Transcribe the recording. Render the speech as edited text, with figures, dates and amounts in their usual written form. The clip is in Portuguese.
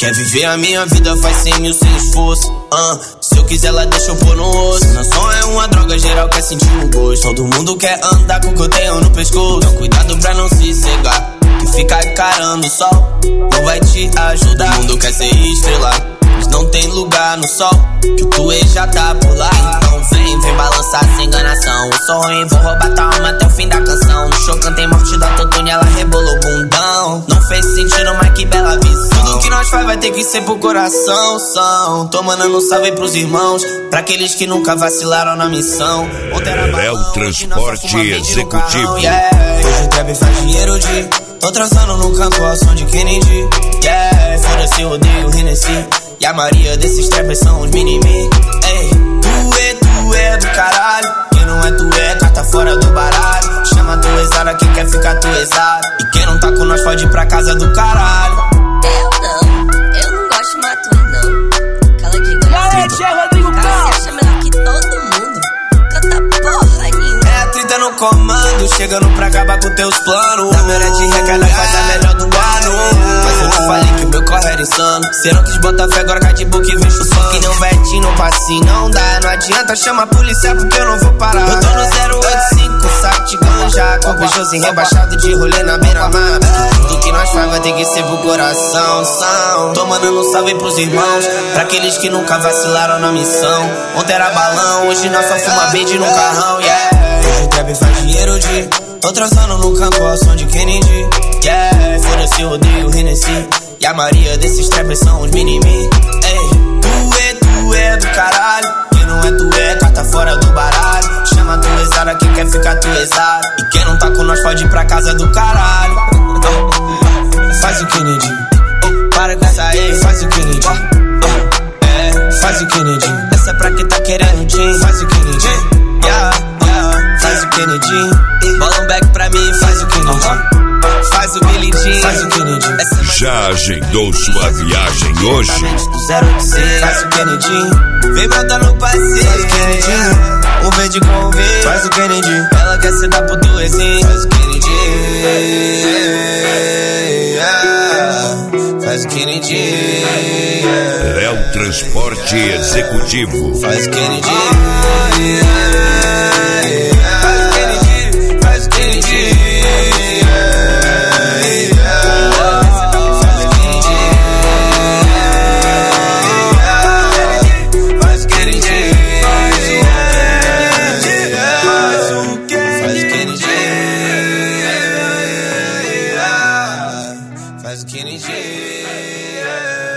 Quer viver a minha vida, faz 100 mil sem esforço. Se eu quiser, ela deixa eu pôr no osso. Não só é uma droga, geral quer sentir o gosto. Todo mundo quer andar com o que eu tenho no pescoço. Então cuidado pra não se cegar, que ficar encarando o sol não vai te ajudar. Todo mundo quer ser estrela, mas não tem lugar no sol, que o tuê já tá por lá. Então vem balançar sem enganação. Eu sou ruim, vou roubar tua alma até o fim da canção. No show cantei morte do autotune, ela rebolou o bundão. Não fez sentido, mas que bela visão. Tudo que nós faz vai ter que ser pro coração. Tô mandando um salve pros irmãos, pra aqueles que nunca vacilaram na missão. É o transporte executivo. Hoje o trap faz dinheiro de tô transando no canto ao som de Kennedy. Foda-se, eu odeio o Hennessy, e a maioria desses trappers são os mini-me. Tu é do caralho, quem não é tu é carta fora do baralho. Chama tu exara, quem quer ficar tu exara. E quem não tá com nós pode ir pra casa do caralho. Eu não gosto de Matuê não. Cala de graça. Rodrigo Você acha melhor que todo mundo, canta porra nenhuma. É a 30 no comando, chegando pra acabar com teus planos. Na melhor de recarga faz a melhor do ano. Mas eu te falei que o meu corre era insano. Cê não quis botar fé, agora cai de boca e vem chupando. Que nem um Betinho no passinho, não dá. Não adianta, chama a polícia porque eu não vou parar. Eu tô no 085, saco de ganja, com beijozinho rebaixado de rolê na beira-mar. Tudo que nós faz vai ter que ser pro coração. Tô mandando um salve pros irmãos, pra aqueles que nunca vacilaram na missão. Ontem era balão, hoje nós só fuma verde no carrão. Hoje o trap faz dinheiro de tô transando no canto ao som de Kennedy. Foda-se, eu odeio o Hennessy, e a maioria desses trappers são os mini-me. Tu é do caralho, quem não é tu é carta fora do baralho. Chama tu exara, quem quer ficar tu exara. E quem não tá com nós pode ir pra casa do caralho. Faz o Kennedy, para com essa aí, faz o Kennedy. Faz o Kennedy, essa é pra quem tá querendo gin. Faz o Kennedy, faz o Kennedy. Bola um back pra mim, faz o Kennedy. Faz o Billy Jean, faz o Kennedy. Já agendou sua viagem hoje? Do 086, faz o Kennedy. Vem botar no passeio, faz o Kennedy. Um verde com um verde, faz o Kennedy. Ela quer ser da pro duezinho, faz o Kennedy. Faz o Kennedy. É o transporte executivo. Faz o Kennedy. Faz o Kennedy.